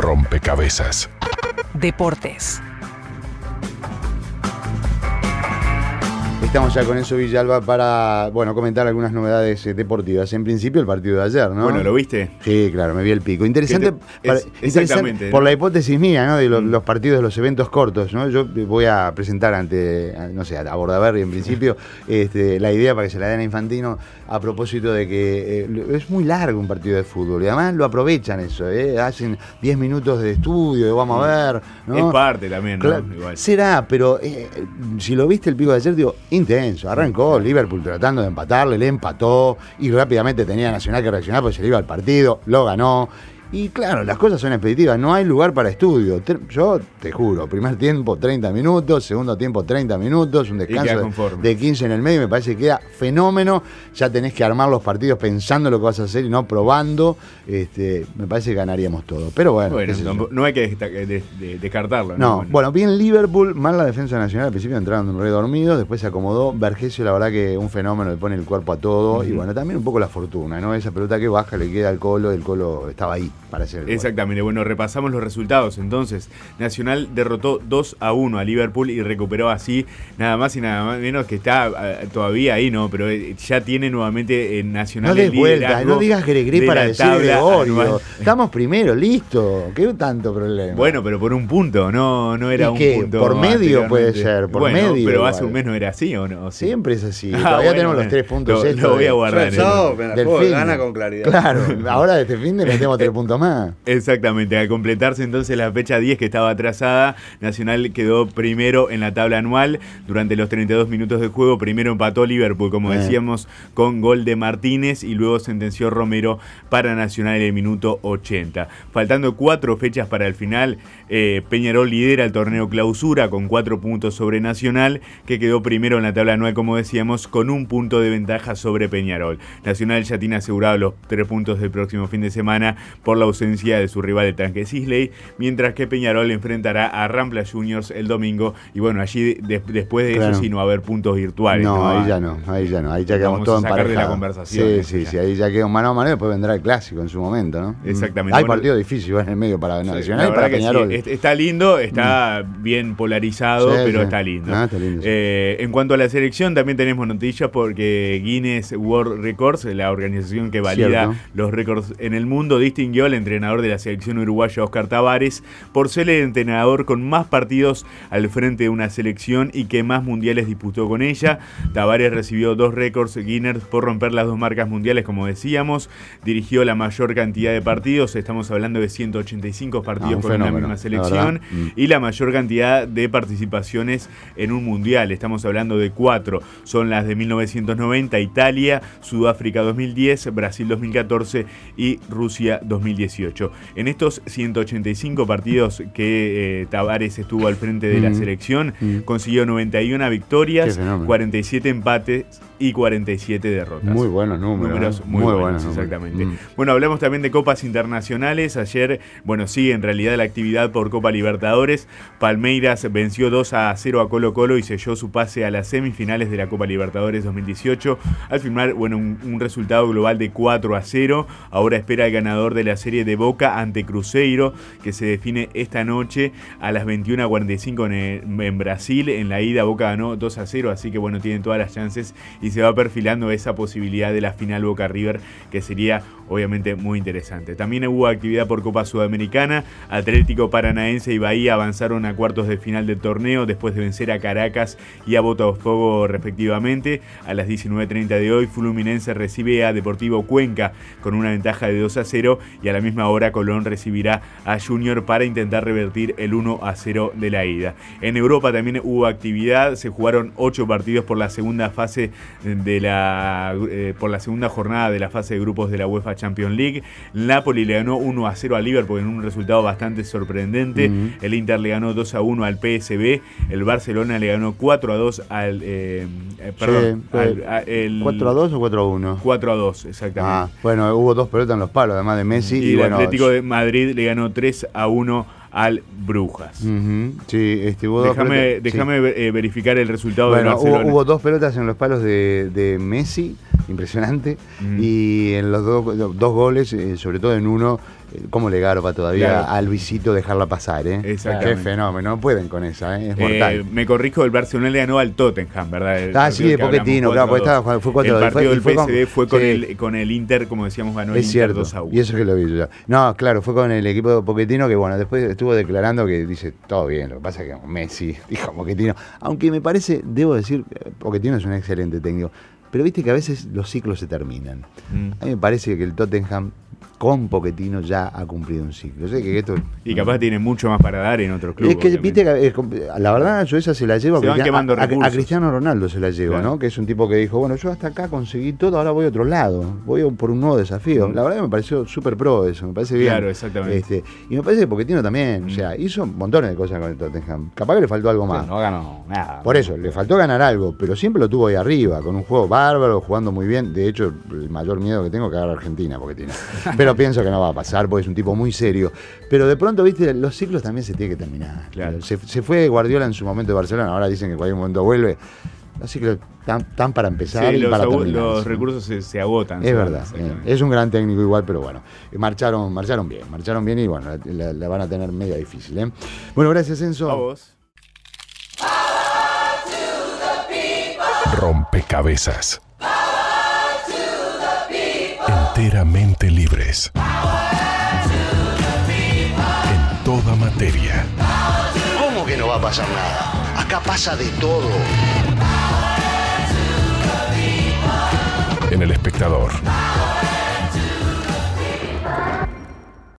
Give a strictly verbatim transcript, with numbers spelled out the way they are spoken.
rompecabezas. Deportes. Estamos ya con Enzo Villalba para, bueno, comentar algunas novedades eh, deportivas. En principio el partido de ayer, ¿no? Bueno, ¿lo viste? Sí, claro, me vi el pico. Interesante, te, para, es, interesante exactamente, por ¿no? la hipótesis mía, ¿no? De lo, mm. los partidos, de los eventos cortos, ¿no? Yo voy a presentar ante, no sé, a Bordaberry en principio, este, la idea para que se la den a Infantino a propósito de que eh, es muy largo un partido de fútbol y además lo aprovechan eso, ¿eh? Hacen diez minutos de estudio, de vamos a ver, ¿no? Es parte también, ¿no? Claro, igual. Será, pero eh, si lo viste el pico de ayer, digo, intenso, arrancó Liverpool tratando de empatarle, le empató y rápidamente tenía Nacional que reaccionar porque se le iba al partido, lo ganó. Y claro, las cosas son expeditivas, no hay lugar para estudio. Yo te juro, primer tiempo treinta minutos, segundo tiempo treinta minutos, un descanso de quince en el medio, me parece que queda fenómeno. Ya tenés que armar los partidos pensando lo que vas a hacer y no probando. Este, me parece que ganaríamos todo. Pero bueno, bueno no, no hay que de, de, de descartarlo. No, no bueno. bueno, bien Liverpool, mal la defensa nacional. Al principio entraron redormidos, después se acomodó. Vergesio, la verdad que un fenómeno, le pone el cuerpo a todo. Uh-huh. Y bueno, también un poco la fortuna, ¿no? Esa pelota que baja le queda al Colo, el Colo estaba ahí para hacer el Exactamente, bueno, repasamos los resultados. Entonces, Nacional derrotó dos a uno a Liverpool y recuperó así nada más y nada menos que está uh, todavía ahí, ¿no? Pero eh, ya tiene nuevamente eh, Nacional no el vuelta, no digas Gregre para decir Gregorio. Estamos primero, listo. ¿Qué tanto problema? Bueno, pero por un punto, no, no era ¿Y un qué? punto. Por medio puede ser, por bueno, medio. Pero igual. Hace un mes no era así, ¿o no? ¿Sí? Siempre es así. Ah, Todavía bueno, tenemos bueno. los tres puntos. Lo, lo voy a guardar. Yo, yo, del juego, gana con claridad. Claro, ahora de este fin de metemos tres puntos más. Exactamente, al completarse entonces la fecha diez que estaba atrasada, Nacional quedó primero en la tabla anual. Durante los treinta y dos minutos de juego, primero empató Liverpool, como eh. decíamos, con gol de Martínez y luego sentenció Romero para Nacional en el minuto ochenta. Faltando cuatro fechas para el final, eh, Peñarol lidera el torneo clausura con cuatro puntos sobre Nacional, que quedó primero en la tabla anual, como decíamos, con un punto de ventaja sobre Peñarol. Nacional ya tiene asegurado los tres puntos del próximo fin de semana por la ausencia de su rival de Tanque Sisley, mientras que Peñarol enfrentará a Rampla Juniors el domingo y bueno, allí de, después de claro. eso sí no va a haber puntos virtuales. No, no ahí ya no, ahí ya no, ahí ya quedamos todos emparejados. De la conversación. Sí, sí, sí, ahí ya quedó mano a mano y después vendrá el clásico en su momento, ¿no? Exactamente. Hay bueno, partido difícil en el medio para sí, Nacional y para Peñarol. Sí. Está lindo, está mm. bien polarizado, sí, pero sí. está lindo. Ah, está lindo sí. eh, en cuanto a la selección, también tenemos noticias porque Guinness World Records, la organización que valida Cierto. los récords en el mundo, distinguió al entrenador de la selección uruguaya Oscar Tabares por ser el entrenador con más partidos al frente de una selección y que más mundiales disputó con ella. Tabares recibió dos récords Guinness por romper las dos marcas mundiales, como decíamos. Dirigió la mayor cantidad de partidos, estamos hablando de ciento ochenta y cinco partidos ah, con fenómeno, una misma selección, la y la mayor cantidad de participaciones en un mundial. Estamos hablando de cuatro. Son las de mil novecientos noventa, Italia, Sudáfrica dos mil diez, Brasil dos mil catorce y Rusia dos mil dieciocho. En estos ciento ochenta y cinco partidos que eh, Tabares estuvo al frente de mm. la selección, mm. consiguió noventa y una victorias, cuarenta y siete empates y cuarenta y siete derrotas. Muy buenos números. números muy, muy buenos, buenos exactamente. Mm. Bueno, hablamos también de copas internacionales. Ayer, bueno, sigue en realidad la actividad por Copa Libertadores. Palmeiras venció dos a cero a Colo Colo y selló su pase a las semifinales de la Copa Libertadores dos mil dieciocho. Al firmar, bueno, un, un resultado global de cuatro a cero. Ahora espera el ganador de la serie de Boca ante Cruzeiro, que se define esta noche a las veintiuna cuarenta y cinco en, en Brasil. En la ida Boca ganó dos a cero, así que bueno, tienen todas las chances y se va perfilando esa posibilidad de la final Boca River, que sería obviamente muy interesante. También hubo actividad por Copa Sudamericana. Atlético Paranaense y Bahía avanzaron a cuartos de final del torneo después de vencer a Caracas y a Botafogo respectivamente. A las diecinueve treinta de hoy, Fluminense recibe a Deportivo Cuenca con una ventaja de dos a cero y a la misma hora Colón recibirá a Junior para intentar revertir el uno a cero de la ida. En Europa también hubo actividad, se jugaron ocho partidos por la segunda fase de la eh, por la segunda jornada de la fase de grupos de la UEFA Champions League. Napoli le ganó uno a cero a Liverpool en un resultado bastante sorprendente. Uh-huh. El Inter le ganó dos a uno al P S V. El Barcelona le ganó cuatro a dos al eh, eh, perdón, sí, al, a, el, ¿cuatro a dos o cuatro a uno? cuatro a dos, exactamente. Ah, bueno, hubo dos pelotas en los palos, además de Messi. Y, y el bueno, Atlético de Madrid le ganó tres a uno al Brujas. Uh-huh. Sí, este, hubo déjame dos déjame sí. eh, verificar el resultado bueno, del Barcelona. Hubo, hubo dos pelotas en los palos de, de Messi impresionante. Mm. Y en los dos, dos goles, eh, sobre todo en uno, eh, cómo le garpa todavía claro. a Luisito dejarla pasar, ¿eh? Exactamente. Qué fenómeno, no pueden con esa, ¿eh? Es mortal. Eh, me corrijo, el Barcelona le ganó al Tottenham, ¿verdad? El ah, sí, de Pochettino, claro, porque estaba, fue cuatro. El partido fue, del fue P S V con, fue con, sí. el, con el Inter, como decíamos, ganó el Es Inter cierto, dos a uno. y eso que lo vi yo. No, claro, fue con el equipo de Pochettino que, bueno, después estuvo declarando que dice, todo bien, lo que pasa es que Messi dijo Pochettino. Aunque me parece, debo decir, Pochettino es un excelente técnico, pero viste que a veces los ciclos se terminan. Mm. A mí me parece que el Tottenham con Pochettino ya ha cumplido un ciclo. Sé que esto, Y capaz tiene mucho más para dar en otros clubes. es que, obviamente. viste, que, eh, la verdad, yo esa se la llevo Se a, van Cristiano, quemando a, a- a recursos. Cristiano Ronaldo, se la llevo, Claro. ¿no? Que es un tipo que dijo, bueno, yo hasta acá conseguí todo, ahora voy a otro lado, voy por un nuevo desafío. Mm. La verdad que me pareció súper pro eso, me parece bien. Claro, exactamente. Este, y me parece que Pochettino también, Mm. o sea, hizo montones de cosas con el Tottenham. Capaz que le faltó algo más. No ganó nada. Por eso, le faltó ganar algo, pero siempre lo tuvo ahí arriba, con un juego bárbaro, jugando muy bien. De hecho, el mayor miedo que tengo es que agarre a Argentina, Pochettino. Pero pienso que no va a pasar, porque es un tipo muy serio. Pero de pronto, viste, los ciclos también se tienen que terminar. Claro. Se, se fue Guardiola en su momento de Barcelona, ahora dicen que en cualquier momento vuelve. Los ciclos están, están para empezar Sí, y los, para agu- terminar. los ¿sí? recursos se, se agotan. Es se verdad, van, eh, exactamente. es un gran técnico igual, pero bueno, eh, marcharon, marcharon bien, marcharon bien y bueno, la, la- la van a tener media difícil. ¿eh? Bueno, gracias, Enzo. A vos. Rompecabezas. Enteramente libres. En toda materia. ¿Cómo que no va a pasar nada? Acá pasa de todo. En El Espectador.